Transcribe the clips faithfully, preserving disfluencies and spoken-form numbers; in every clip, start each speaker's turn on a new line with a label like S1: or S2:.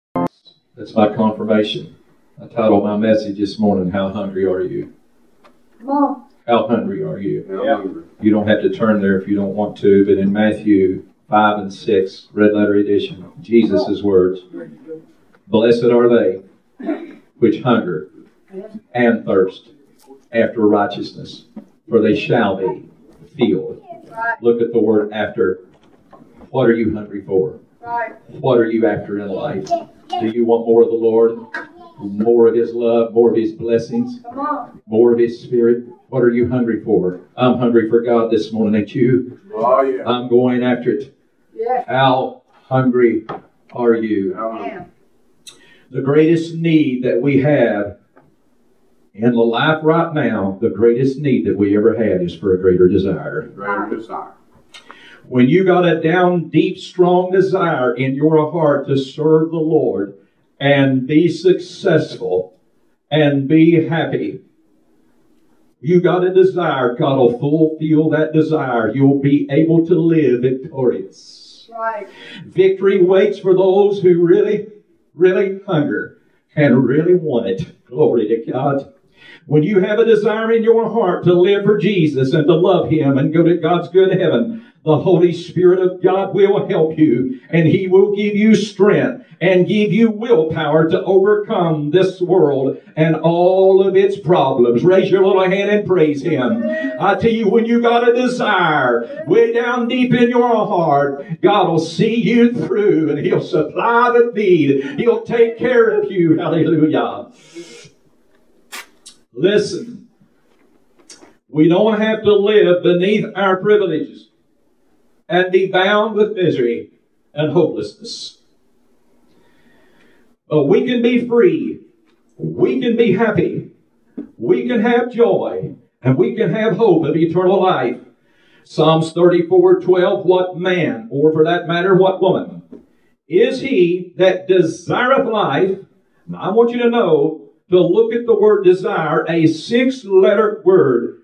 S1: That's my confirmation. I titled my message this morning, How Hungry Are You?
S2: Come on.
S1: How hungry are you?
S3: Yeah.
S1: You don't have to turn there if you don't want to, but in Matthew five and six, red letter edition, Jesus' words, blessed are they which hunger and thirst after righteousness, for they shall be filled. Look at the word after. What are you hungry for? What are you after in life? Do you want more of the Lord? More of His love? More of His blessings? More of His Spirit? What are you hungry for? I'm hungry for God this morning. Ain't you?
S3: Oh, yeah.
S1: I'm going after it.
S2: Yeah.
S1: How hungry are you?
S2: Yeah.
S1: The greatest need that we have in the life right now, the greatest need that we ever had is for a greater desire.
S3: Greater desire.
S1: When you got a down, deep, strong desire in your heart to serve the Lord and be successful and be happy, you got a desire, God will fulfill that desire. You'll be able to live victorious.
S2: Right.
S1: Victory waits for those who really, really hunger and really want it. Glory to God. When you have a desire in your heart to live for Jesus and to love Him and go to God's good heaven, the Holy Spirit of God will help you, and He will give you strength and give you willpower to overcome this world and all of its problems. Raise your little hand and praise Him. I tell you, when you got a desire way down deep in your heart, God will see you through, and He'll supply the need. He'll take care of you. Hallelujah. Listen, we don't have to live beneath our privileges and be bound with misery and hopelessness. But we can be free. We can be happy. We can have joy. And we can have hope of eternal life. Psalms thirty-four twelve, what man, or for that matter, what woman, is he that desireth life? Now I want you to know, to look at the word desire, a six-letter word,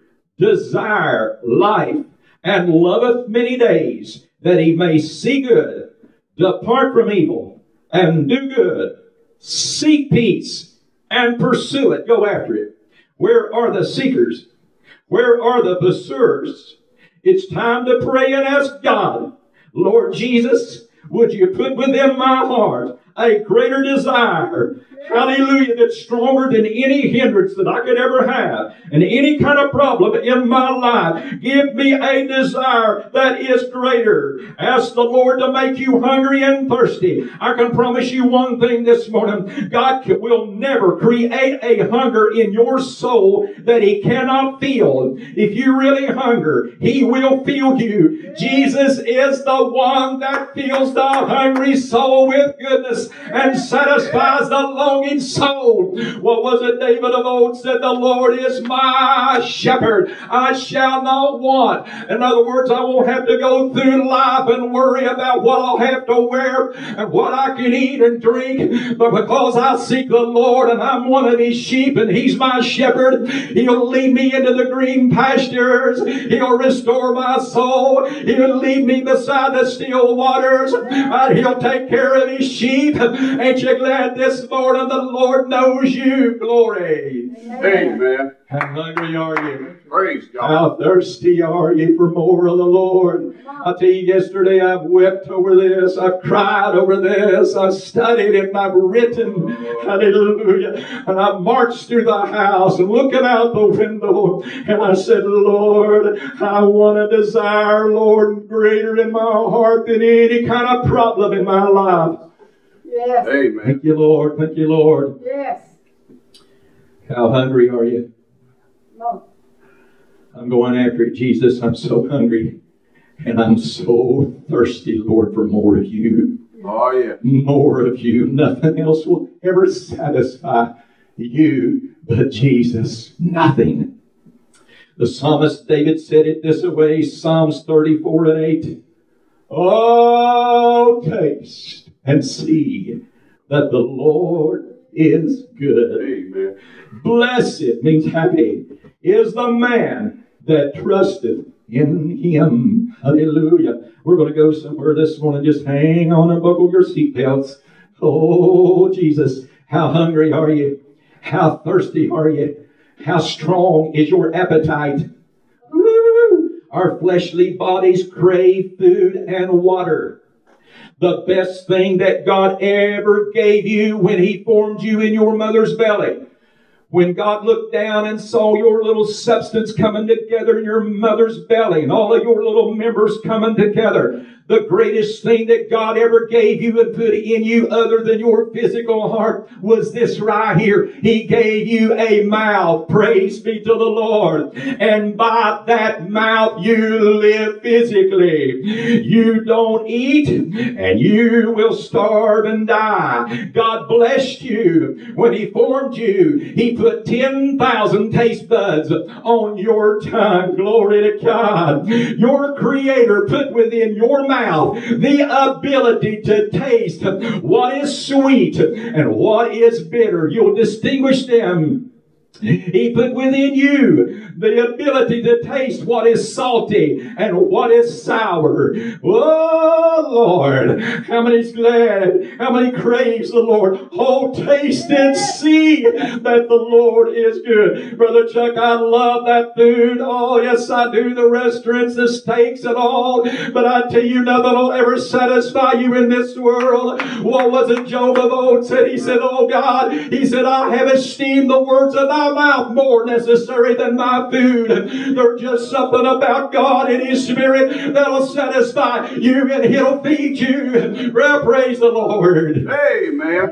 S1: desire life, and loveth many days, that he may see good, depart from evil, and do good, seek peace, and pursue it. Go after it. Where are the seekers? Where are the pursuers? It's time to pray and ask God, Lord Jesus, would you put within my heart a greater desire, hallelujah, that's stronger than any hindrance that I could ever have and any kind of problem in my life. Give me a desire that is greater. Ask the Lord to make you hungry and thirsty. I can promise you one thing this morning. God will never create a hunger in your soul that He cannot fill. If you really hunger, He will fill you. Jesus is the one that fills the hungry soul with goodness and satisfies the longing soul. What was it David of old said? The Lord is my shepherd. I shall not want. In other words, I won't have to go through life and worry about what I'll have to wear and what I can eat and drink. But because I seek the Lord and I'm one of His sheep and He's my shepherd, He'll lead me into the green pastures. He'll restore my soul. He'll lead me beside the still waters. And He'll take care of His sheep. Ain't you glad this morning the Lord knows you? Glory.
S3: Amen.
S1: How hungry are you?
S3: Praise God.
S1: How thirsty are you for more of the Lord? I tell you, yesterday I've wept over this. I've cried over this. I've studied it and I've written. Hallelujah. And I marched through the house and looking out the window. And I said, Lord, I want a desire, Lord, greater in my heart than any kind of problem in my life.
S2: Yes.
S3: Amen.
S1: Thank you, Lord. Thank you, Lord.
S2: Yes.
S1: How hungry are you?
S2: No.
S1: I'm going after it, Jesus. I'm so hungry. And I'm so thirsty, Lord, for more of you.
S3: Oh, yeah.
S1: More of you. Nothing else will ever satisfy you but Jesus. Nothing. The psalmist David said it this way, Psalms thirty-four and eight. Oh, taste and see that the Lord is good.
S3: Amen.
S1: Blessed means happy is the man that trusteth in Him. Hallelujah. We're going to go somewhere this morning. Just hang on and buckle your seatbelts. Oh, Jesus, how hungry are you? How thirsty are you? How strong is your appetite? Woo! Our fleshly bodies crave food and water. The best thing that God ever gave you when He formed you in your mother's belly. When God looked down and saw your little substance coming together in your mother's belly and all of your little members coming together, the greatest thing that God ever gave you and put in you other than your physical heart was this right here. He gave you a mouth. Praise be to the Lord. And by that mouth you live physically. You don't eat and you will starve and die. God blessed you when He formed you. He put ten thousand taste buds on your tongue. Glory to God. Your Creator put within your mouth the ability to taste what is sweet and what is bitter. You'll distinguish them. He put within you the ability to taste what is salty and what is sour. Oh, Lord. How many's glad? How many craves the Lord? Oh, taste and see that the Lord is good. Brother Chuck, I love that food. Oh, yes, I do. The restaurants, the steaks and all. But I tell you, nothing will ever satisfy you in this world. What was it Job of old said? He said, oh, God, he said, I have esteemed the words of thy mouth more necessary than my food. There's just something about God and His Spirit that'll satisfy you and He'll feed you. Well, praise the Lord.
S3: Amen.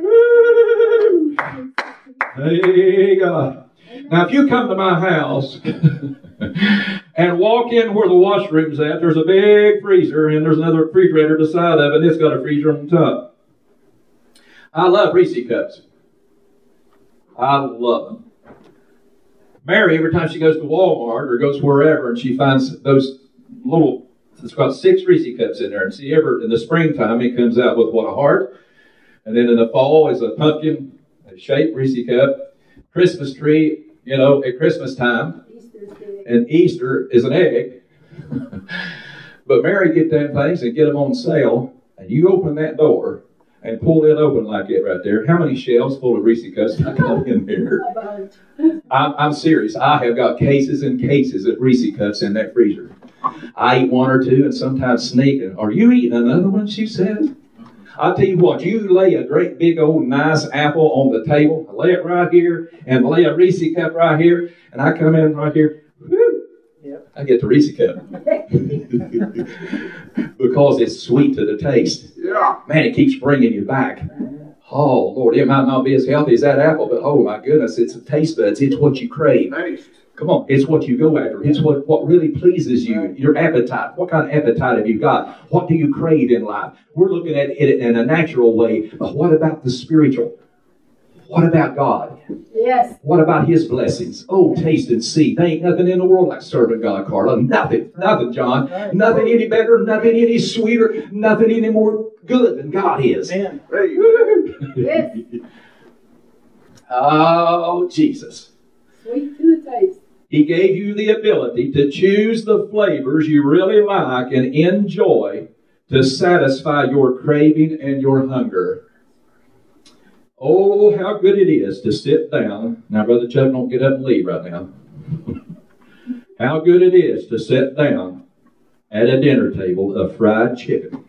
S1: Hey, God. Now, if you come to my house and walk in where the washroom's at, there's a big freezer and there's another refrigerator beside of it, and it's got a freezer on top. I love Reese cups. I love them. Mary, every time she goes to Walmart or goes wherever and she finds those little, it's got six Reese cups in there. And see, ever in the springtime, it comes out with what, a heart. And then in the fall is a pumpkin shaped Reese cup. Christmas tree, you know, at Christmas time. And Easter is an egg. But Mary get them things and get them on sale. And you open that door and pull it open like it right there. How many shelves full of Reese cups I got in there? I'm, I'm serious. I have got cases and cases of Reese cups in that freezer. I eat one or two and sometimes sneak. And, are you eating another one, she says? I'll tell you what, you lay a great big old nice apple on the table, lay it right here, and lay a Reese cup right here, and I come in right here, whoo, yep. I get the Reese cup. Because it's sweet to the taste.
S3: Yeah.
S1: Man, it keeps bringing you back. Oh, Lord, it might not be as healthy as that apple, but oh my goodness, it's a taste buds. It's what you crave.
S3: Taste.
S1: Come on, it's what you go after. It's what, what really pleases you, your appetite. What kind of appetite have you got? What do you crave in life? We're looking at it in a natural way, but what about the spiritual? What about God?
S2: Yes.
S1: What about His blessings? Oh, taste and see. There ain't nothing in the world like serving God, Carla. Nothing. Nothing, John. Nothing any better, nothing any sweeter, nothing any more good than God is.
S3: Amen.
S2: Yes.
S1: Oh, Jesus.
S2: Sweet to the taste.
S1: He gave you the ability to choose the flavors you really like and enjoy to satisfy your craving and your hunger. Oh, how good it is to sit down. Now, Brother Chuck, don't get up and leave right now. How good it is to sit down at a dinner table of fried chicken,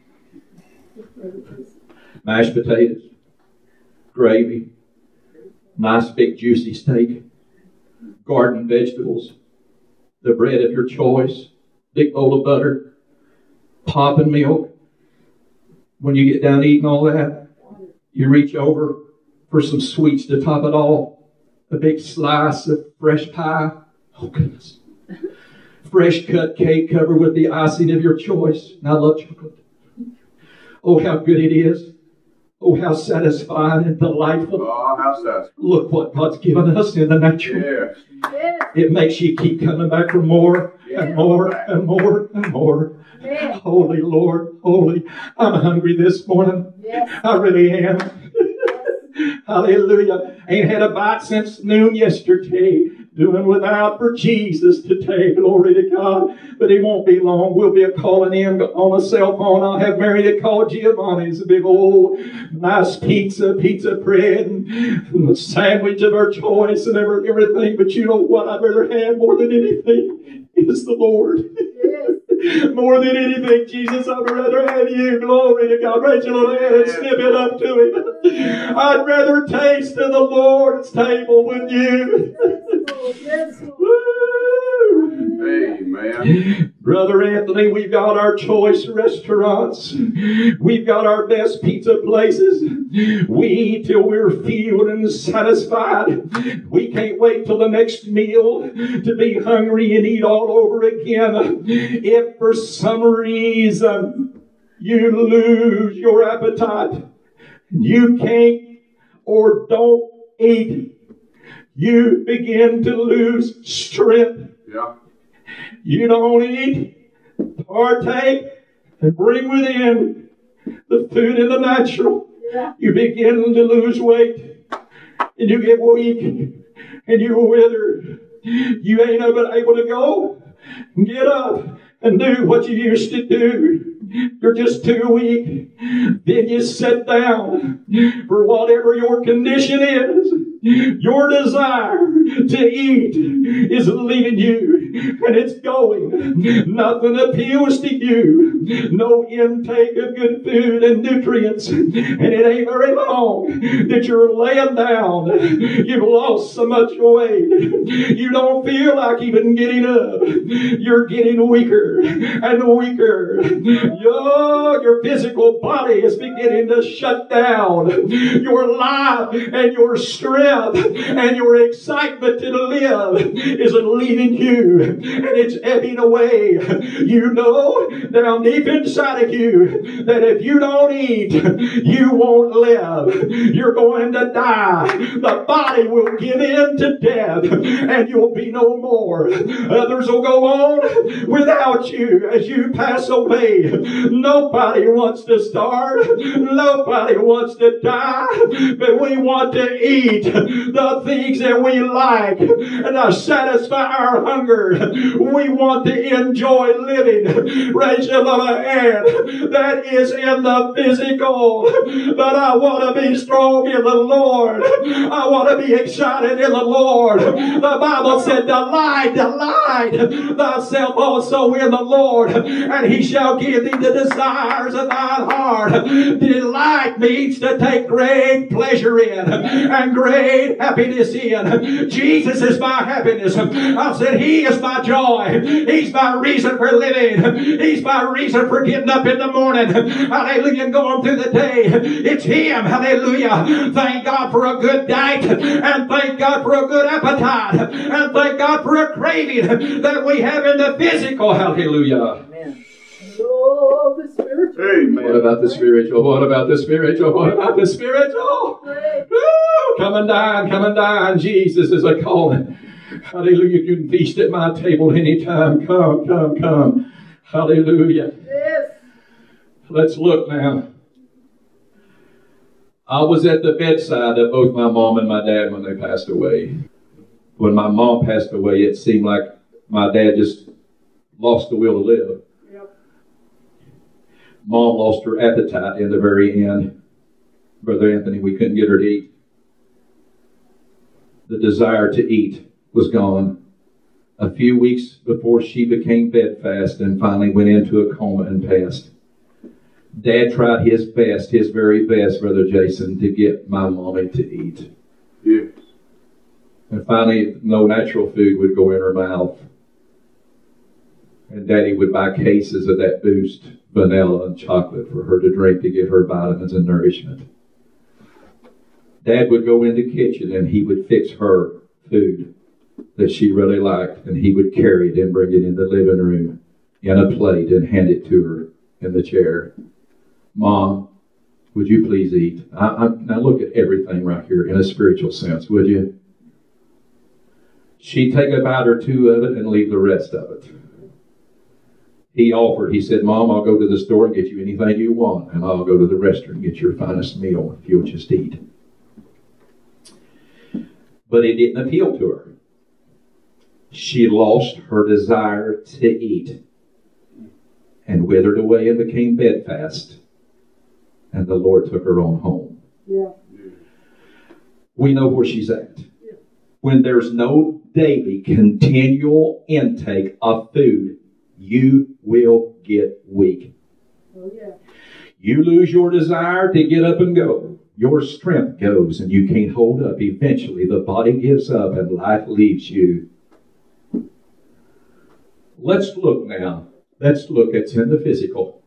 S1: mashed potatoes, gravy, nice big juicy steak, garden vegetables, the bread of your choice, big bowl of butter, popping milk. When you get done eating all that, you reach over for some sweets to top it all. A big slice of fresh pie. Oh, goodness. Fresh cut cake covered with the icing of your choice. And I love chocolate. Oh, how good it is. Oh, how satisfying and delightful.
S3: Oh, how satisfying.
S1: Look what God's given us in the natural.
S3: Yes.
S2: Yes.
S1: It makes you keep coming back for more and more and more and more.
S2: Yes.
S1: Holy Lord, holy. I'm hungry this morning.
S2: Yes.
S1: I really am. Hallelujah. Ain't had a bite since noon yesterday. doing without for Jesus today. Glory to God. But it won't be long. We'll be calling in on a cell phone. I'll have Mary to call Giovanni's a big old nice pizza, pizza bread, and a sandwich of her choice and every, everything. But you know what I'd rather have more than anything is the Lord. More than anything, Jesus, I'd rather have you. Glory to God. Raise your little hand and snip it up to Him. I'd rather taste of the Lord's table with you.
S2: Yes, Lord.
S3: Amen.
S1: Brother Anthony, we've got our choice restaurants. We've got our best pizza places. We eat till we're filled and satisfied. We can't wait till the next meal to be hungry and eat all over again. If for some reason you lose your appetite, you can't or don't eat, you begin to lose strength.
S3: Yeah.
S1: You don't eat, partake, and bring within the food in the natural.
S2: Yeah.
S1: You begin to lose weight, and you get weak, and you wither. You ain't able to go and get up and do what you used to do. You're just too weak. Then you sit down for whatever your condition is. Your desire to eat is leaving you, and it's going. Nothing appeals to you. No intake of good food and nutrients. And it ain't very long that you're laying down. You've lost so much weight. You don't feel like even getting up. You're getting weaker and weaker. Your, your physical body is beginning to shut down. Your life and your strength and your excitement to live is leaving you, and it's ebbing away. You know down deep inside of you that if you don't eat, you won't live. You're going to die. The body will give in to death, and you'll be no more. Others will go on without you as you pass away. Nobody wants to starve. Nobody wants to die, but we want to eat the things that we like and to satisfy our hunger. We want to enjoy living. Raise your little hand. That is in the physical. But I want to be strong in the Lord. I want to be excited in the Lord. The Bible said, delight, delight thyself also in the Lord, and He shall give thee the desires of thine heart. Delight means to take great pleasure in and great happiness in. Jesus is my happiness. I said He is my joy. He's my reason for living. He's my reason for getting up in the morning. Hallelujah. And going through the day. It's Him. Hallelujah. Thank God for a good diet, and thank God for a good appetite, and thank God for a craving that we have in the physical. Hallelujah.
S2: Amen. Oh, the spiritual.
S3: Amen.
S1: What about the spiritual? What about the spiritual? What about the spiritual? Woo! Come and dine, come and dine. Jesus is a calling. Hallelujah. You can feast at my table anytime. Come, come, come. Hallelujah.
S2: Yes.
S1: Let's look now. I was at the bedside of both my mom and my dad when they passed away. When my mom passed away, it seemed like my dad just lost the will to live.
S2: Yep.
S1: Mom lost her appetite in the very end. Brother Anthony, we couldn't get her to eat. The desire to eat was gone. A few weeks before she became bedfast and finally went into a coma and passed. Dad tried his best, his very best, Brother Jason, to get my mommy to eat.
S3: Yes.
S1: And finally, no natural food would go in her mouth. And Daddy would buy cases of that Boost, vanilla, and chocolate for her to drink to give her vitamins and nourishment. Dad would go in the kitchen and he would fix her food that she really liked, and he would carry it and bring it in the living room in a plate and hand it to her in the chair. Mom, would you please eat? I, I, now look at everything right here in a spiritual sense, would you? She'd take a bite or two of it and leave the rest of it. He offered, he said, Mom, I'll go to the store and get you anything you want, and I'll go to the restaurant and get your finest meal if you'll just eat. But it didn't appeal to her. she lost her desire to eat and withered away and became bedfast. And the Lord took her on home.
S2: Yeah.
S1: We know where she's at. When there's no daily, continual intake of food, you will get weak.
S2: Oh, yeah.
S1: You lose your desire to get up and go. Your strength goes and you can't hold up. Eventually, the body gives up and life leaves you. Let's look now. Let's look. It's in the physical.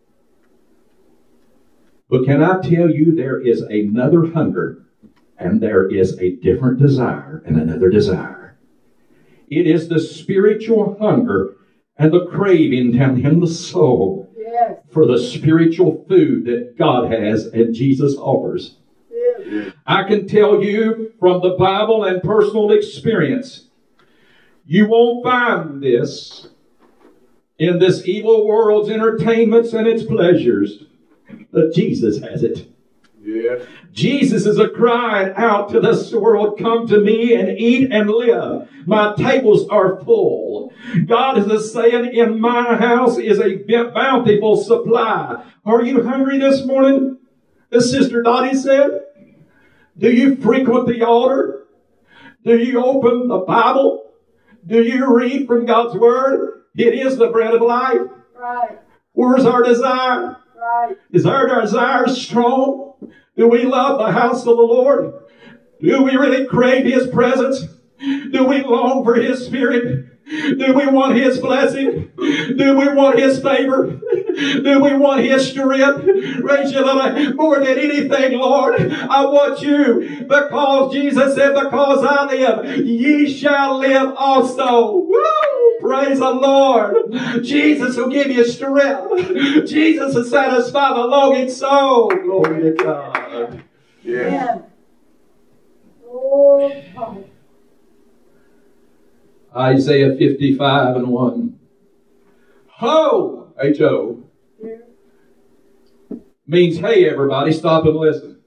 S1: But can I tell you, there is another hunger, and there is a different desire and another desire. It is the spiritual hunger and the craving down in the soul
S2: Yes.
S1: for the spiritual food that God has and Jesus offers.
S2: Yes.
S1: I can tell you from the Bible and personal experience, you won't find this in this evil world's entertainments and its pleasures. But Jesus has it.
S3: Yes.
S1: Jesus is a crying out to this world, come to me and eat and live. My tables are full. God is a saying, in my house is a bountiful supply. Are you hungry this morning? As Sister Dottie said, do you frequent the altar? Do you open the Bible? Do you read from God's Word? It is the bread of life.
S2: Right.
S1: Where's our desire?
S2: Right.
S1: Is our desire strong? Do we love the house of the Lord? Do we really crave His presence? Do we long for His Spirit? Do we want His blessing? Do we want His favor? Do we want His strength? Raise your little hand. More than anything, Lord, I want you, because Jesus said, because I live, ye shall live also. Woo! Praise the Lord. Jesus will give you strength. Jesus will satisfy the longing soul. Glory to God.
S3: Yes.
S2: Yeah. Oh, God.
S1: Isaiah fifty-five and one. Ho! H O.
S2: Yeah.
S1: Means, hey, everybody, stop and listen.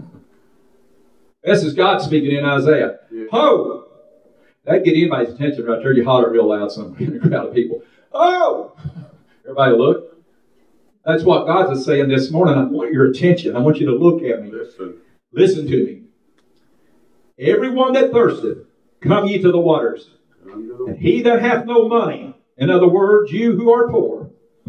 S1: This is God speaking in Isaiah.
S3: Yeah.
S1: Ho! That'd get anybody's attention right there. You holler real loud somewhere in a crowd of people. Ho! Everybody look. That's what God's is saying this morning. I want your attention. I want you to look at me.
S3: Listen.
S1: Listen to me. Everyone that thirsteth, come ye to the waters. And he that hath no money, in other words, you who are poor,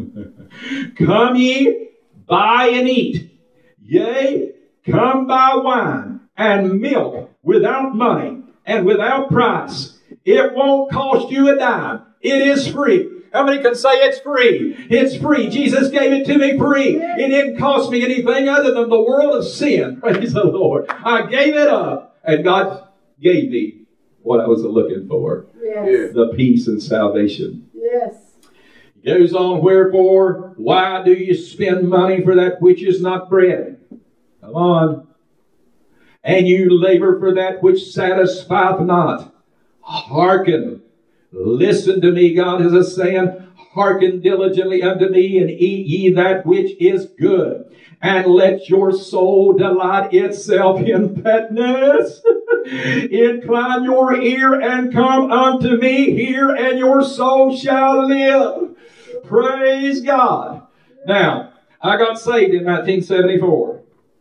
S1: come ye, buy and eat. Yea, come buy wine and milk without money and without price. It won't cost you a dime. It is free. How many can say it's free? It's free. Jesus gave it to me free. It didn't cost me anything other than the world of sin. Praise the Lord. I gave it up, and God gave me what I was looking for.
S2: Yes.
S1: The peace and salvation.
S2: Yes.
S1: He goes on, wherefore, why do you spend money for that which is not bread? Come on. And you labor for that which satisfieth not. Hearken. Listen to me, God is a saying, hearken diligently unto me, and eat ye that which is good. And let your soul delight itself in fatness. Incline your ear and come unto me, hear, and your soul shall live. Praise God. Now, I got saved in nineteen seventy-four.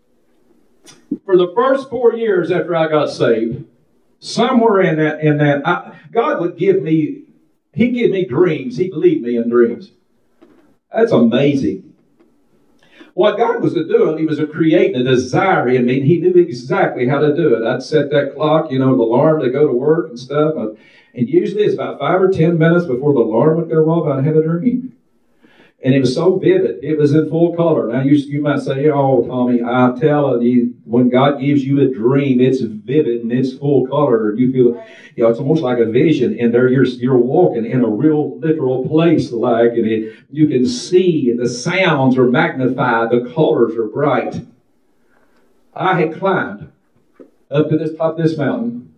S1: For the first four years after I got saved, somewhere in that, in that, I, God would give me, He'd give me dreams. He'd lead me in dreams. That's amazing. What God was doing, He was creating a desire in me, and He knew exactly how to do it. I'd set that clock, you know, the alarm to go to work and stuff. And usually it's about five or ten minutes before the alarm would go off, I'd have a dream. And it was so vivid. It was in full color. Now, you, you might say, oh, Tommy, I'm telling you, when God gives you a dream, it's vivid and it's full color. You feel, you know, it's almost like a vision. And there you're, you're walking in a real literal place, like, and it, you can see, and the sounds are magnified, the colors are bright. I had climbed up to this top of this mountain.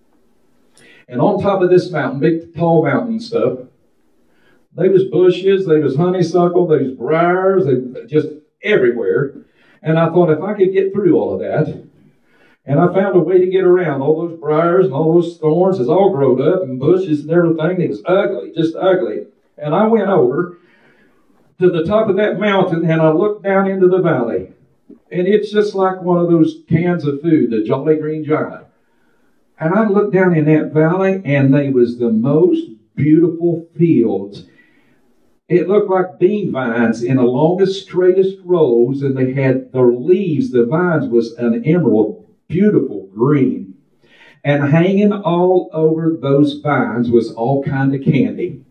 S1: And on top of this mountain, big, tall mountain and stuff, there was bushes, there was honeysuckle, there was briars, they just everywhere. And I thought, if I could get through all of that, And I found a way to get around all those briars and all those thorns. It's all grown up and bushes and everything. It was ugly, just ugly. And I went over to the top of that mountain and I looked down into the valley. And it's just like one of those cans of food, the Jolly Green Giant. And I looked down in that valley and they was the most beautiful fields. It looked like bean vines in the longest, straightest rows, and they had their leaves, the vines was an emerald, beautiful green. And hanging all over those vines was all kind of candy.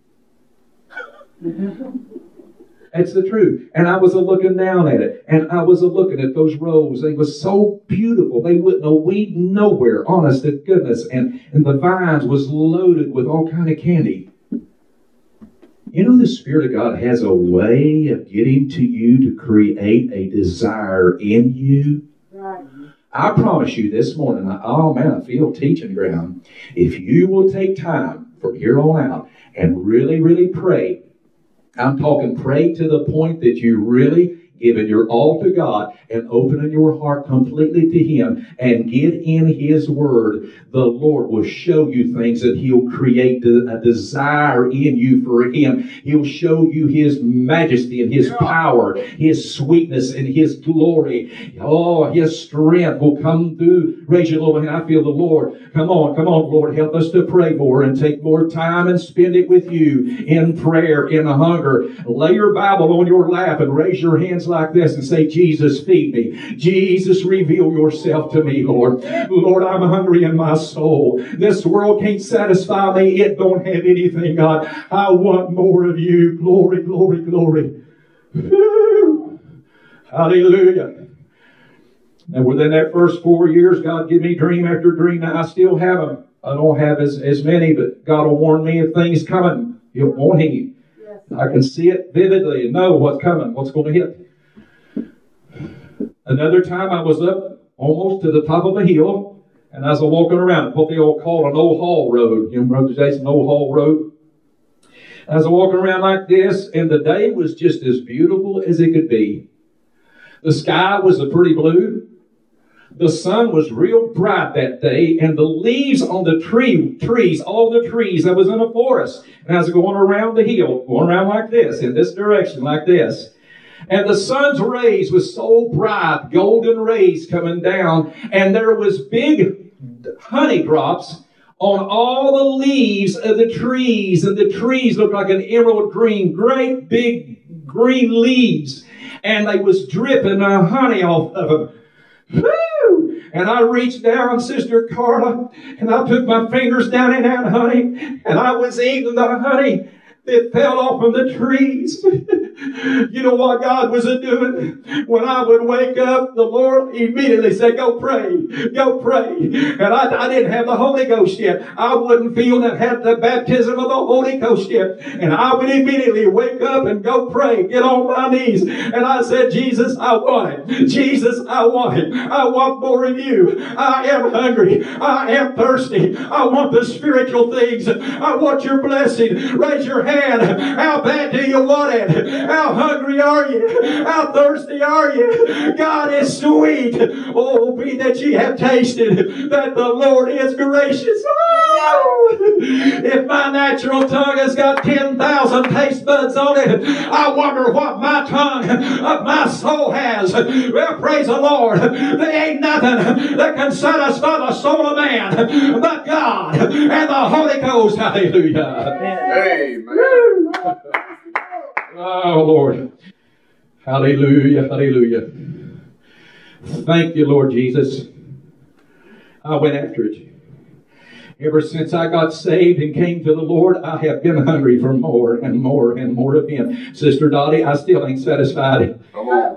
S1: That's the truth. And I was a-looking down at it, and I was a-looking at those rows. They were so beautiful. They wouldn't a weed nowhere, honest to goodness. And, and the vines was loaded with all kind of candy. You know, the Spirit of God has a way of getting to you to create a desire in you.
S2: Right.
S1: I promise you this morning, I, oh man, I feel teaching ground. If you will take time from here on out and really, really pray, I'm talking pray to the point that you really giving your all to God and opening your heart completely to Him and get in His Word, the Lord will show you things that He'll create a desire in you for Him. He'll show you His majesty and His power, His sweetness and His glory. Oh, His strength will come through. Raise your little hand. I feel the Lord. Come on, come on, Lord. Help us to pray more and take more time and spend it with you in prayer, in hunger. Lay your Bible on your lap and raise your hands like this and say, Jesus, feed me. Jesus, reveal yourself to me, Lord. Lord, I'm hungry in my soul. This world can't satisfy me. It don't have anything, God. I want more of you. Glory, glory, glory. Woo. Hallelujah. And within that first four years, God gave me dream after dream. Now, I still have them. I don't have as, as many, but God will warn me of things coming. He'll warn me. I can see it vividly and know what's coming, what's going to hit. Another time I was up almost to the top of a hill, and as I was walking around, what they all call an old hall road. You know, Brother Jason, old hall road. As I was walking around like this, and the day was just as beautiful as it could be. The sky was a pretty blue. The sun was real bright that day, and the leaves on the tree, trees, all the trees, I was in a forest. And I was going around the hill, going around like this, in this direction, like this. And the sun's rays was so bright, golden rays coming down, and there was big honey drops on all the leaves of the trees, and the trees looked like an emerald green, great big green leaves, and they was dripping uh, honey off of them. Woo! And I reached down, Sister Carla, and I took my fingers down in that honey, and I was eating the honey that fell off of the trees. You know what God was doing? When I would wake up, the Lord immediately said, go pray, go pray. And I, I didn't have the Holy Ghost yet. I wouldn't feel that had the baptism of the Holy Ghost yet. And I would immediately wake up and go pray, get on my knees. And I said, Jesus, I want it. Jesus, I want it. I want more of you. I am hungry. I am thirsty. I want the spiritual things. I want your blessing. Raise your hand. How bad do you want it? How hungry are you? How thirsty are you? God is sweet. Oh, be that ye have tasted that the Lord is gracious. Oh! If my natural tongue has got ten thousand taste buds on it, I wonder what my tongue of my soul has. Well, praise the Lord. There ain't nothing that can satisfy the soul of man but God and the Holy Ghost. Hallelujah.
S3: Amen.
S1: Oh, Lord. Hallelujah, hallelujah. Thank you, Lord Jesus. I went after it. Ever since I got saved and came to the Lord, I have been hungry for more and more and more of Him. Sister Dottie, I still ain't satisfied.
S3: Come on.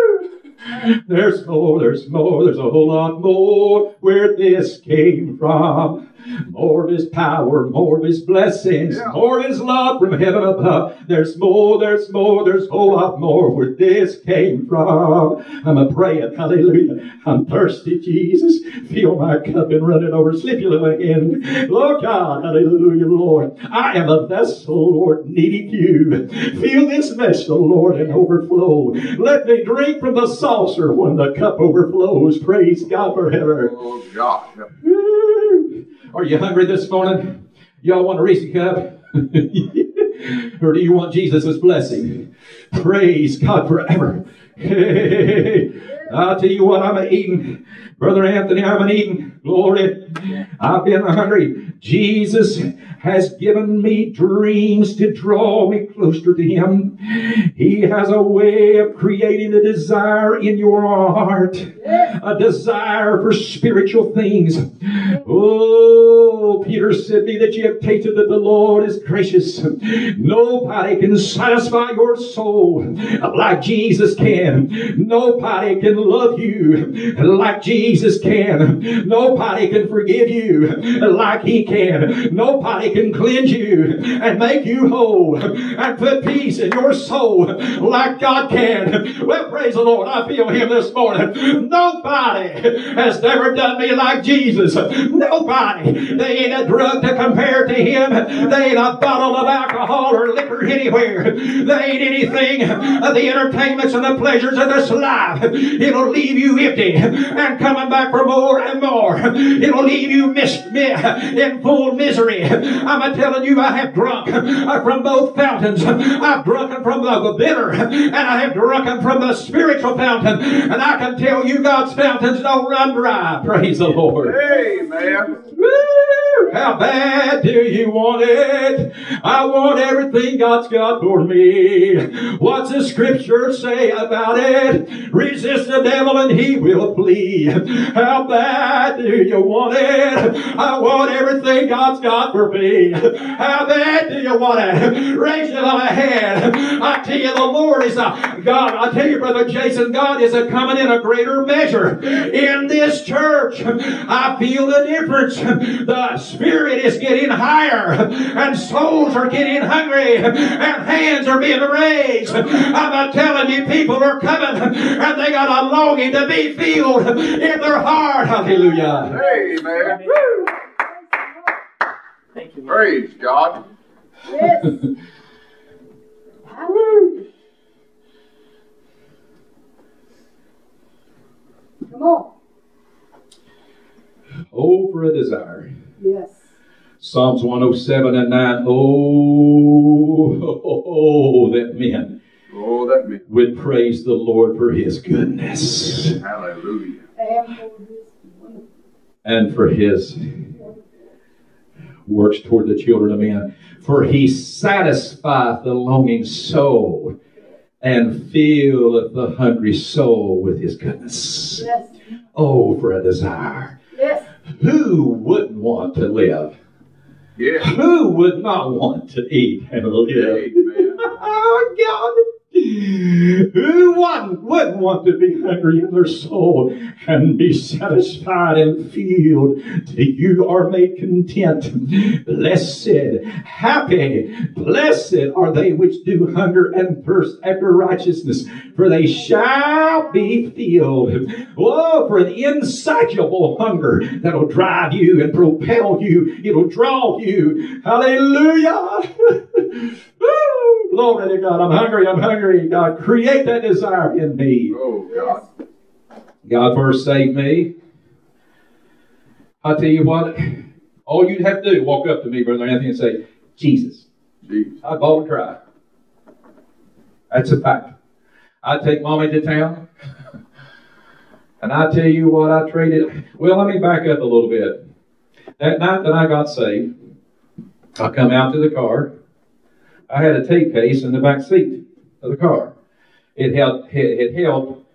S1: There's more, there's more, there's a whole lot more where this came from. More of His power, more of His blessings, yeah. More of His love from heaven above. There's more, there's more, there's a whole lot more where this came from. I'm a praying, hallelujah. I'm thirsty, Jesus. Feel my cup and running over. Slip your little hand. Lord God, hallelujah, Lord. I am a vessel, Lord, needing you. Fill this vessel, Lord, and overflow. Let me drink from the sauce saucer when the cup overflows. Praise God forever.
S3: Oh, God.
S1: Woo! Are you hungry this morning? Y'all want a Reese cup? Or do you want Jesus' blessing? Praise God forever. Hey, I'll tell you what, I'm eating. Brother Anthony, I'm eating. Glory. I've been hungry. Jesus has given me dreams to draw me closer to Him. He has a way of creating a desire in your heart, a desire for spiritual things. Oh, Peter said to me that you have tasted that the Lord is gracious. Nobody can satisfy your soul like Jesus can. Nobody can love you like Jesus can. Nobody can forgive you like He can. Nobody can cleanse you and make you whole and put peace in your soul like God can. Well, praise the Lord. I feel Him this morning. Nobody has ever done me like Jesus. Nobody. They ain't a drug to compare to Him. They ain't a bottle of alcohol or liquor anywhere. They ain't anything of the entertainments and the pleasures of this life. It'll leave you empty and coming back for more and more. It'll leave you mis- in full misery. I'm telling you, I have drunk from both fountains. I've drunken from the bitter and I have drunken from the spiritual fountain. And I can tell you God's fountains don't run dry. Praise the Lord.
S3: Amen.
S1: Woo! How bad do you want it? I want everything God's got for me. What's the scripture say about it? Resist the devil and he will flee. How bad do you want it? I want everything God's got for me. How bad do you want it? Raise it on ahead. I tell you, the Lord is a God. I tell you, Brother Jason, God is a coming in a greater measure in this church. I feel the difference. The Spirit is getting higher, and souls are getting hungry, and hands are being raised. I'm telling you, people are coming, and they got a longing to be filled in their heart. Hallelujah.
S3: Amen.
S2: Thank you.
S3: Praise God.
S2: Yes. Hallelujah. Come on.
S1: Oh, for a desire.
S2: Yes.
S1: Psalms one oh seven and nine. Oh, oh, oh, that men
S3: Oh, that means.
S1: would praise the Lord for His goodness
S3: Hallelujah.
S2: And for this wonderful.
S1: and for His works toward the children of men. For He satisfieth the longing soul and filleth the hungry soul with His goodness.
S2: Yes.
S1: Oh, for a desire.
S2: Yes.
S1: Who wouldn't want to live?
S3: Yeah.
S1: Who would not want to eat and live?
S3: Amen.
S1: Oh, God. Who one wouldn't want to be hungry in their soul and be satisfied and filled till you are made content? Blessed, happy, blessed are they which do hunger and thirst after righteousness, for they shall be filled. Oh, for an insatiable hunger that'll drive you and propel you. It'll draw you. Hallelujah. Woo! Glory to God. I'm hungry. I'm hungry. God, create that desire in me.
S3: Oh, God.
S1: God first saved me. I'll tell you what. All you'd have to do, walk up to me, Brother Anthony, and say, Jesus.
S3: Jesus.
S1: I'd bawl and cry. That's a fact. I'd take Mommy to town. And I tell you what, I traded. Well, let me back up a little bit. That night that I got saved, I come out to the car. I had a tape case in the back seat of the car. It held, it held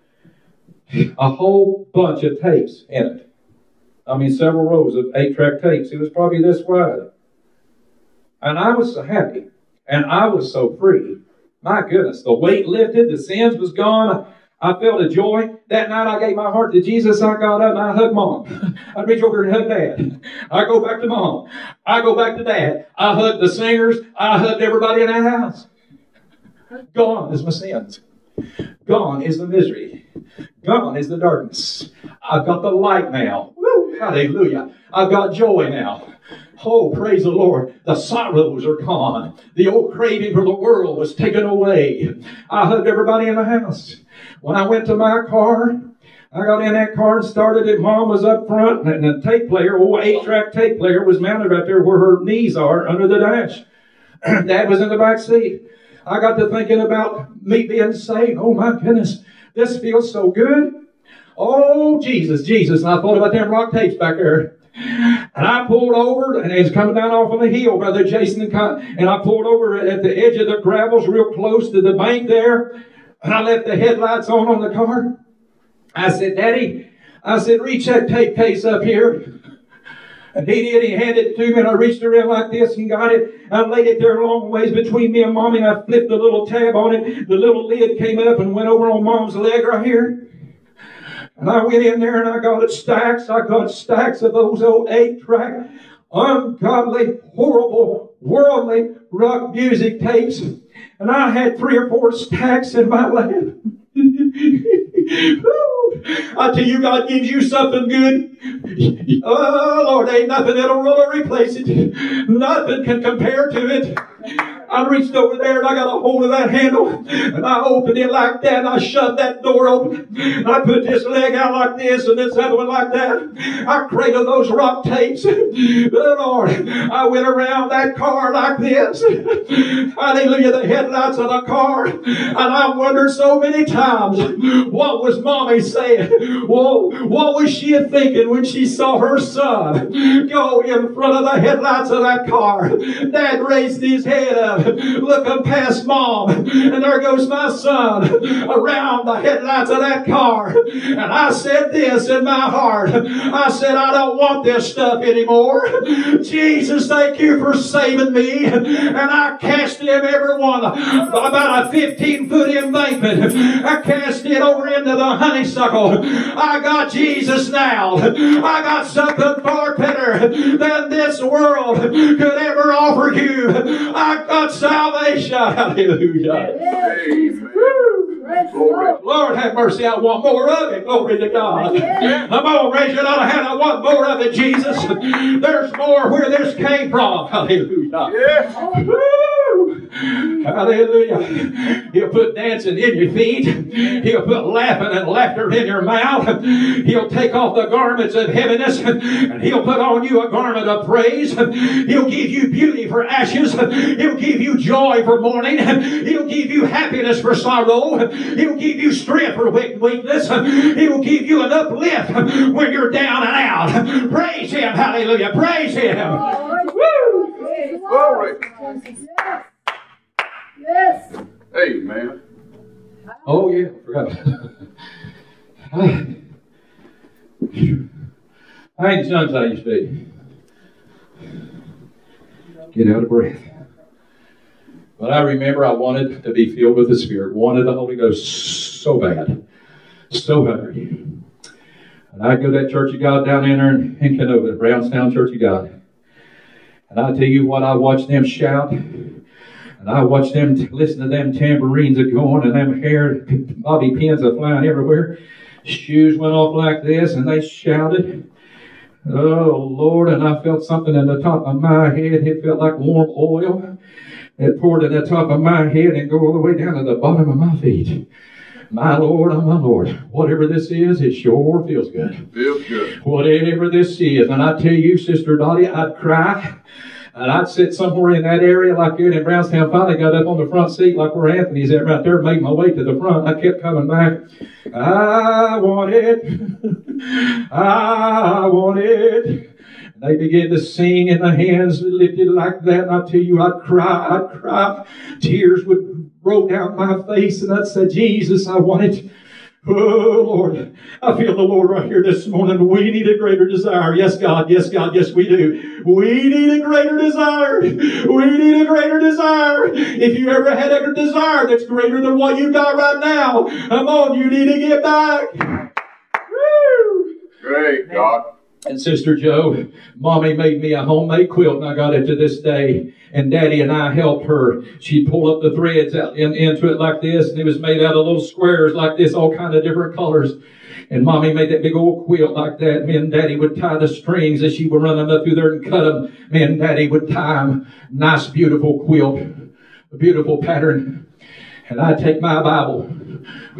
S1: a whole bunch of tapes in it. I mean, several rows of eight-track tapes. It was probably this wide. And I was so happy. And I was so free. My goodness, the weight lifted, the sins was gone. I felt a joy. That night I gave my heart to Jesus. I got up and I hugged Mom. I'd reach over and hug Dad. I go back to Mom. I go back to Dad. I hugged the singers. I hugged everybody in that house. Gone is my sins. Gone is the misery. Gone is the darkness. I've got the light now. Woo, hallelujah. I've got joy now. Oh, praise the Lord. The sorrows are gone. The old craving for the world was taken away. I hugged everybody in the house. When I went to my car, I got in that car and started it. Mom was up front, and the tape player, old eight-track tape player, was mounted right there where her knees are under the dash. Dad was in the back seat. I got to thinking about me being saved. Oh, my goodness, this feels so good. Oh, Jesus, Jesus. And I thought about them rock tapes back there. And I pulled over, and it was coming down off on the hill, Brother Jason, and, Con- and I pulled over at the edge of the gravels real close to the bank there, and I left the headlights on on the car. I said, Daddy, I said, reach that tape case up here. And he did. He handed it to me, and I reached around like this and got it. I laid it there a long ways between me and Mommy, and I flipped the little tab on it. The little lid came up and went over on Mom's leg right here. And I went in there and I got it stacks. I got stacks of those old eight-track, ungodly, horrible, worldly rock music tapes. And I had three or four stacks in my lap. I tell you, God gives you something good. Oh, Lord, ain't nothing that'll really replace it. Nothing can compare to it. I reached over there and I got a hold of that handle and I opened it like that and I shoved that door open. And I put this leg out like this and this other one like that. I cradled those rock tapes. Oh, Lord, I went around that car like this. Hallelujah, the headlights of the car. And I wondered so many times, what was Mommy saying? Well, what was she thinking when she saw her son go in front of the headlights of that car? Dad raised his head up, looking past Mom, and there goes my son around the headlights of that car. And I said this in my heart. I said, I don't want this stuff anymore. Jesus, thank you for saving me. And I cast him, everyone, about a fifteen-foot embankment. I cast it over into the honeysuckle. I got Jesus now. I got something far better than this world could ever offer you. I got salvation. Hallelujah.
S3: Amen.
S2: Praise the
S3: Glory.
S2: Lord.
S1: Lord have mercy. I want more of it. Glory to God. Come on, raise your other hand. I want more of it, Jesus. There's more where this came from. Hallelujah.
S3: Yeah.
S1: Woo! Hallelujah. He'll put dancing in your feet. He'll put laughing and laughter in your mouth. He'll take off the garments of heaviness and he'll put on you a garment of praise. He'll give you beauty for ashes. He'll give you joy for mourning. He'll give you happiness for sorrow. He'll give you strength for weakness. He'll give you an uplift when you're down and out. Praise Him. Hallelujah. Praise Him. Woo!
S2: Praise the
S3: Glory.
S2: Lord. Yes. Yes.
S3: Amen.
S1: Oh, yeah. Forgot. I ain't as young as I used to be. Get out of breath. But I remember I wanted to be filled with the Spirit, wanted the Holy Ghost so bad, so hungry. And I'd go to that Church of God down in there in, in Canova, Brownstown Church of God. And I tell you what, I watched them shout, and I watched them t- listen to them tambourines a going, and them hair, bobby pins a flying everywhere. Shoes went off like this, and they shouted. Oh, Lord, and I felt something in the top of my head. It felt like warm oil. It poured in the top of my head and go all the way down to the bottom of my feet. My Lord, oh my Lord, whatever this is, it sure feels good.
S3: Feels good.
S1: Whatever this is. And I tell you, Sister Dottie, I'd cry. And I'd sit somewhere in that area like here in Brownstown. Finally got up on the front seat like where Anthony's at right there, made my way to the front. I kept coming back. I want it. I want it. And they began to sing and the hands lifted like that. And I tell you, I'd cry, I'd cry. Tears would roll down my face. And I'd say, Jesus, I want it. Oh, Lord, I feel the Lord right here this morning. We need a greater desire. Yes, God. Yes, God. Yes, we do. We need a greater desire. We need a greater desire. If you ever had a desire that's greater than what you got right now, come on, you need to get back. Woo!
S3: Great God.
S1: And Sister Joe, Mommy made me a homemade quilt, and I got it to this day. And Daddy and I helped her. She'd pull up the threads out in, into it like this, and it was made out of little squares like this, all kind of different colors. And Mommy made that big old quilt like that. Me and Daddy would tie the strings as she would run them up through there and cut them. Me and Daddy would tie them. Nice, beautiful quilt. A beautiful pattern. And I'd take my Bible.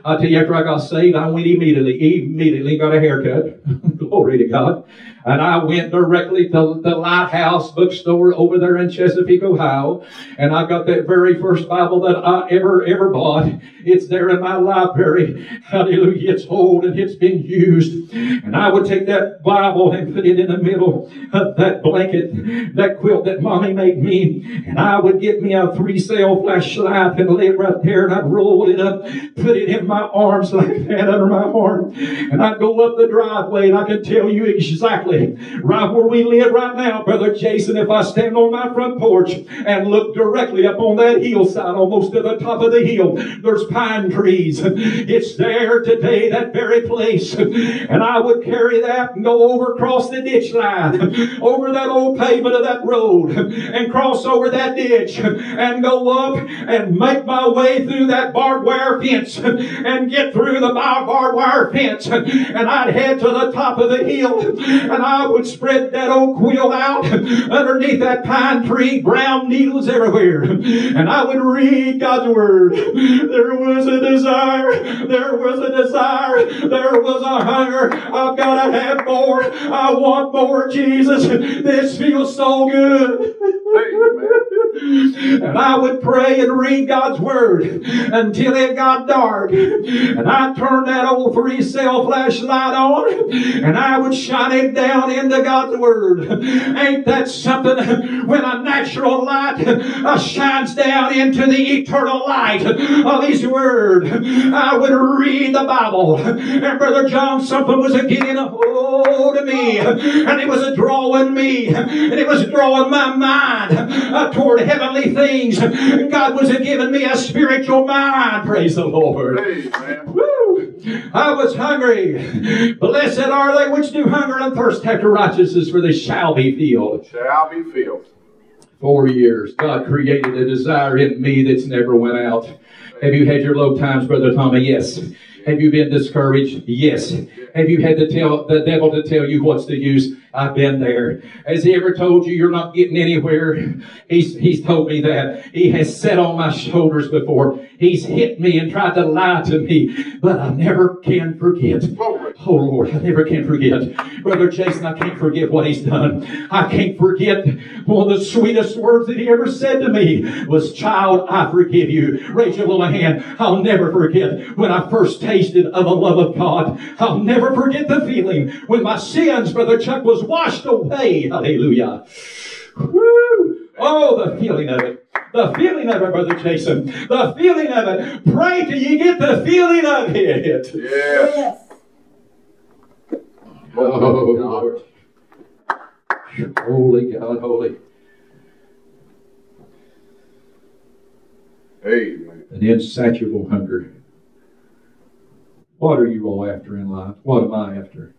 S1: I tell you, after I got saved, I went immediately, immediately got a haircut. Glory to God. And I went directly to the Lighthouse bookstore over there in Chesapeake, Ohio. And I got that very first Bible that I ever, ever bought. It's there in my library. Hallelujah. It's old and it's been used. And I would take that Bible and put it in the middle of that blanket, that quilt that Mommy made me. And I would get me a three-cell flashlight and lay it right there. And I'd roll it up, put it in my arms like that under my arm. And I'd go up the driveway, and I can tell you exactly right where we live right now, Brother Jason, if I stand on my front porch and look directly up on that hillside, almost to the top of the hill, there's pine trees. It's there today, that very place. And I would carry that and go over across the ditch line, over that old pavement of that road, and cross over that ditch, and go up and make my way through that barbed wire fence, and get through the barbed wire fence, and I'd head to the top of the hill, and I would spread that old quilt out underneath that pine tree, brown needles everywhere, and I would read God's Word. There was a desire, there was a desire, there was a hunger. I've got to have more. I want more, Jesus. This feels so good. And I would pray and read God's Word until it got dark, and I'd turn that old three-cell flashlight on, and I would shine it down into God's Word. Ain't that something? When a natural light uh, shines down into the eternal light of His Word, I would read the Bible, and Brother John, something was getting a hold of me, and it was drawing me, and it was drawing my mind uh, toward heavenly things. God was giving me a spiritual mind. Praise the Lord.
S3: Amen.
S1: Woo! I was hungry. Blessed are they which do hunger and thirst after righteousness, for they shall be filled.
S3: Shall be filled.
S1: Four years, God created a desire in me that's never went out. Have you had your low times, Brother Tommy? Yes. Have you been discouraged? Yes. Have you had to tell the devil to tell you what's the use? I've been there. Has he ever told you you're not getting anywhere? He's, he's told me that. He has sat on my shoulders before. He's hit me and tried to lie to me, but I never can forget. Oh Lord, I never can forget. Brother Jason, I can't forget what He's done. I can't forget one of the sweetest words that He ever said to me was, "Child, I forgive you." Raise your little hand. I'll never forget when I first tasted of the love of God. I'll never forget the feeling when my sins, Brother Chuck, was washed away. Hallelujah. Woo. Oh, the feeling of it. The feeling of it, Brother Jason. The feeling of it. Pray till you get the feeling of it.
S3: Yes.
S2: Yes.
S1: Oh, Lord. Holy God, holy.
S3: Amen.
S1: An insatiable hunger. What are you all after in life? What am I after?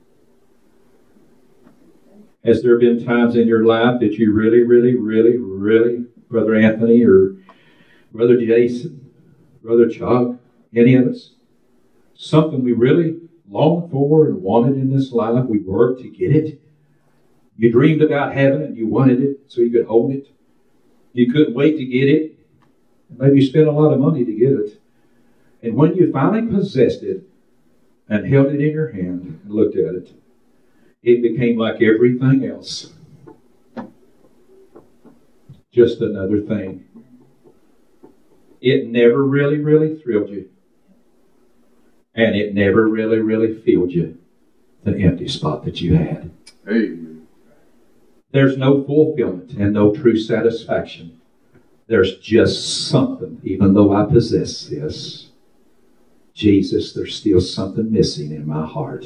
S1: Has there been times in your life that you really, really, really, really, Brother Anthony or Brother Jason, Brother Chuck, any of us, something we really longed for and wanted in this life, we worked to get it? You dreamed about having it, you wanted it so you could hold it. You couldn't wait to get it. Maybe you spent a lot of money to get it. And when you finally possessed it and held it in your hand and looked at it, it became like everything else. Just another thing. It never really, really thrilled you. And it never really, really filled you, the empty spot that you had.
S3: Amen.
S1: There's no fulfillment and no true satisfaction. There's just something, even though I possess this, Jesus, there's still something missing in my heart.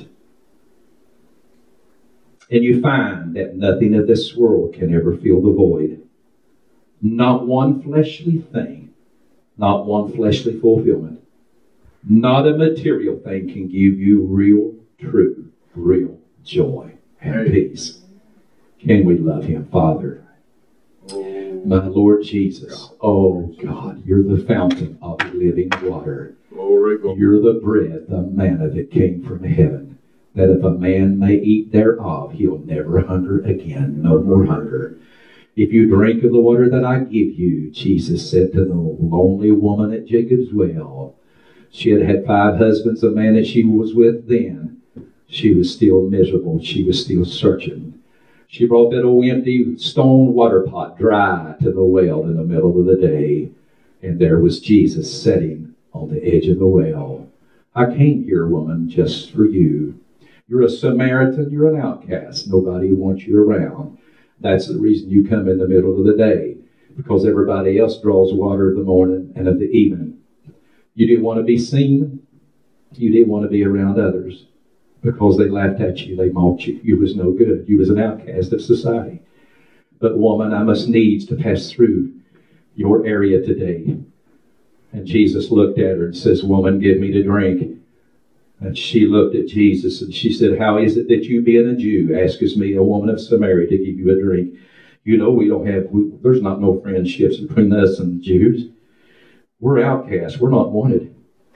S1: And you find that nothing of this world can ever fill the void. Not one fleshly thing, not one fleshly fulfillment, not a material thing can give you real, true, real joy and peace. Can we love Him, Father? My Lord Jesus, oh God, you're the fountain of living water. You're the bread, the manna that came from heaven, that if a man may eat thereof, he'll never hunger again, no more hunger. If you drink of the water that I give you, Jesus said to the lonely woman at Jacob's well, She had had five husbands. The man that she was with then, she was still miserable. She was still searching. She brought that old empty stone water pot dry to the well in the middle of the day. And there was Jesus sitting on the edge of the well. I came here, woman, just for you. You're a Samaritan. You're an outcast. Nobody wants you around. That's the reason you come in the middle of the day, because everybody else draws water of the morning and of the evening. You didn't want to be seen. You didn't want to be around others because they laughed at you. They mocked you. You was no good. You was an outcast of society. But woman, I must needs to pass through your area today. And Jesus looked at her and says, woman, give me to drink. And she looked at Jesus and she said, how is it that you, being a Jew, askest me, a woman of Samaria, to give you a drink? You know, we don't have, we, there's not no friendships between us and Jews. We're outcasts. We're not wanted.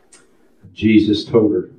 S1: Jesus told her,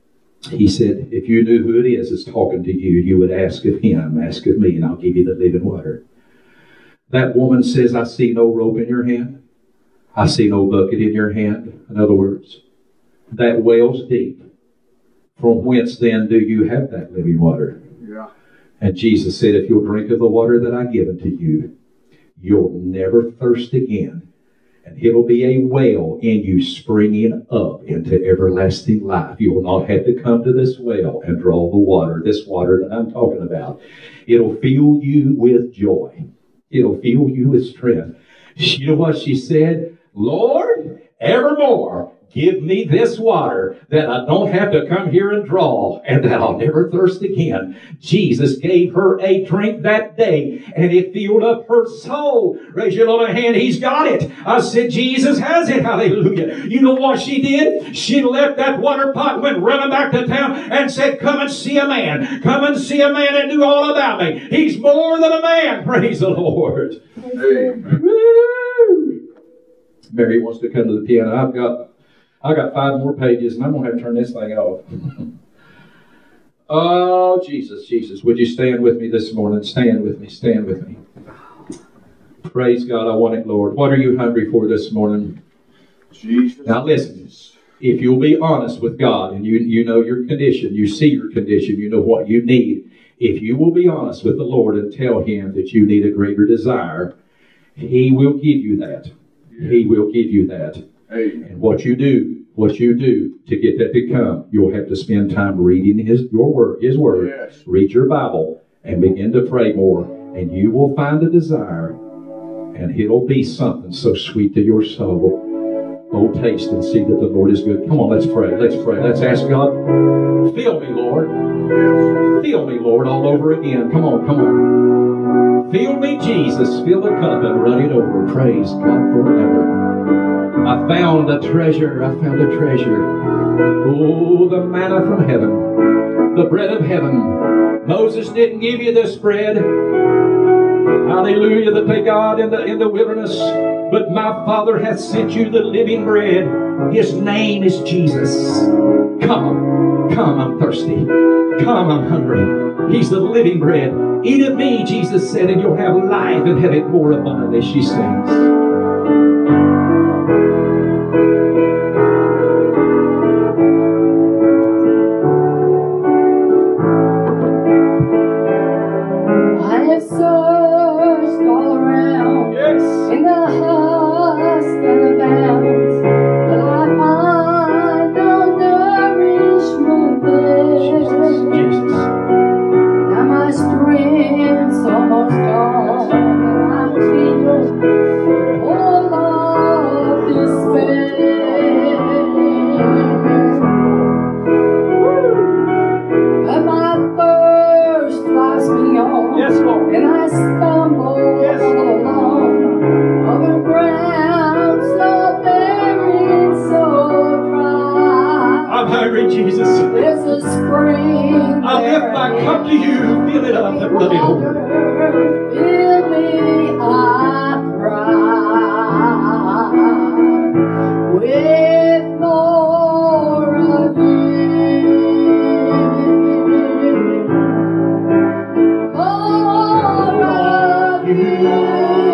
S1: he said, if you knew who it is that's talking to you, you would ask of him, ask of me, and I'll give you the living water. That woman says, I see no rope in your hand. I see no bucket in your hand. In other words, that well's deep. From whence then do you have that living water?
S3: Yeah.
S1: And Jesus said, if you'll drink of the water that I've given to you, you'll never thirst again. And it'll be a well in you springing up into everlasting life. You will not have to come to this well and draw the water, this water that I'm talking about. It'll fill you with joy. It'll fill you with strength. You know what she said? Lord, evermore give me this water that I don't have to come here and draw, and that I'll never thirst again. Jesus gave her a drink that day, and it filled up her soul. Raise your little hand. He's got it. I said, Jesus has it. Hallelujah. You know what she did? She left that water pot, went running back to town, and said, come and see a man. Come and see a man and knew all about me. He's more than a man. Praise the Lord.
S3: Amen.
S1: Woo! Mary wants to come to the piano. I've got I got five more pages, and I'm going to have to turn this thing off. Oh, Jesus, Jesus. Would you stand with me this morning? Stand with me. Stand with me. Praise God. I want it, Lord. What are you hungry for this morning?
S3: Jesus.
S1: Now, listen. If you'll be honest with God, and you, you know your condition, you see your condition, you know what you need. If you will be honest with the Lord and tell Him that you need a greater desire, He will give you that.
S3: Yeah.
S1: He will give you that.
S3: Amen.
S1: And what you do, what you do to get that to come, you'll have to spend time reading His your word, His word.
S3: Yes.
S1: Read your Bible and begin to pray more, and you will find a desire, and it'll be something so sweet to your soul. Oh, taste and see that the Lord is good. Come on, let's pray. Let's pray. Let's ask God, fill me, Lord.
S3: Yes.
S1: Fill me, Lord, all over again. Come on, come on. Fill me, Jesus. Fill the cup and run it over. Praise God forever. I found a treasure, I found a treasure. Oh, the manna from heaven, the bread of heaven. Moses didn't give you this bread. Hallelujah, that they got in the, in the wilderness. But my Father hath sent you the living bread. His name is Jesus. Come, come, I'm thirsty. Come, I'm hungry. He's the living bread. Eat of me, Jesus said, and you'll have life and have it more abundantly, she sings.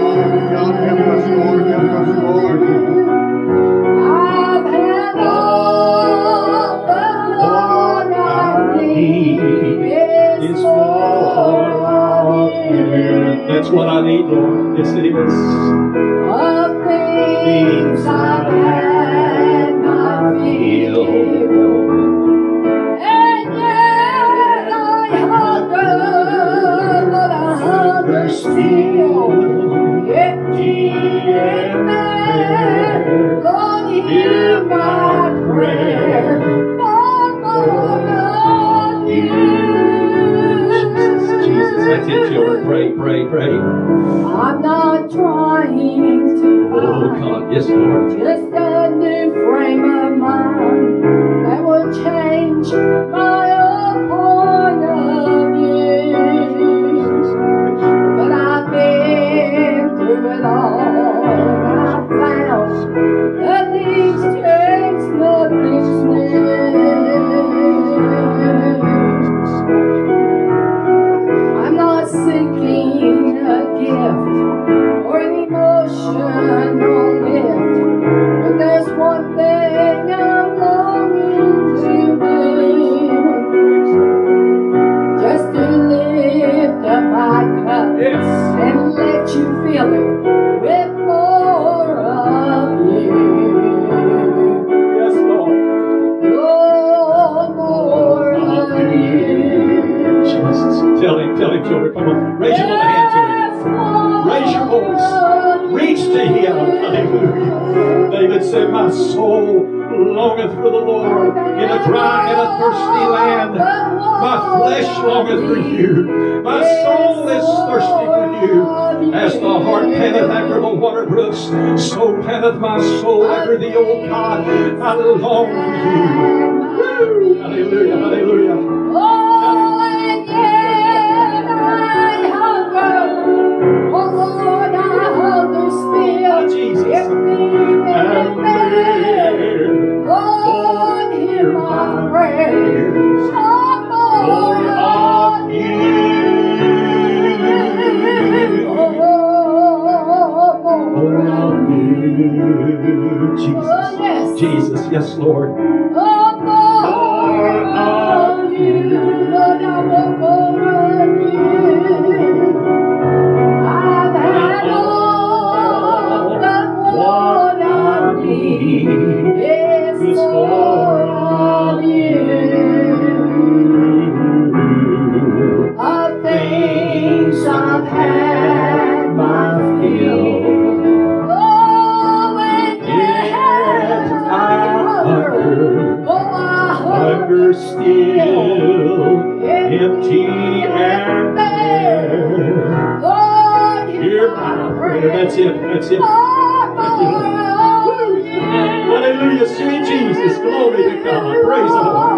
S2: I've had all
S1: It's what I need, Lord. Yes, it is.
S2: Of things I've had my fill, and yet I hunger, but I hunger still. Empty and bare, Lord, hear my prayer for more of you.
S1: Jesus, that's it, children. Pray, pray, pray.
S2: I'm not trying to
S1: Oh,
S2: find
S1: God. Yes, Lord.
S2: just a new frame of mind that will change my own point of view. But I've been through it all, and I've found nothing's changed, nothing's new. I'm not seeking a gift or an emotion or lift, but there's one thing I'm longing to do, just to lift up my cup
S1: Yes.
S2: and let you fill it with more of you.
S1: Yes, Lord.
S2: Oh, more of you.
S1: Jesus. Tell him, tell him, children. Come on. Raise your little hand to him. Raise your voice. Reach to him. Hallelujah. David said, my soul longeth for the Lord in a dry and a thirsty land. My flesh longeth for you. My soul is thirsty for you. As the heart panteth after the water brooks, so panteth my soul after thee, O God. I long for you. Woo. Hallelujah, hallelujah.
S2: Oh, and yet I hunger. Oh, Lord, I hunger still.
S1: Oh, Jesus.
S2: Empty and bare. Lord, hear my prayer. Some more of you. Oh, more of you.
S1: Jesus.
S2: Oh, yes.
S1: Jesus, yes, Lord.
S2: Oh, more of you. Lord, I want more of you. I've had all that what I need is more of you. Of things I've had my fill. Oh, and yet I hunger. Oh, I hunger still, empty and bare. Lord, hear my prayer.
S1: That's it, that's it. Hallelujah, sweet Jesus. Glory to God. Praise the Lord.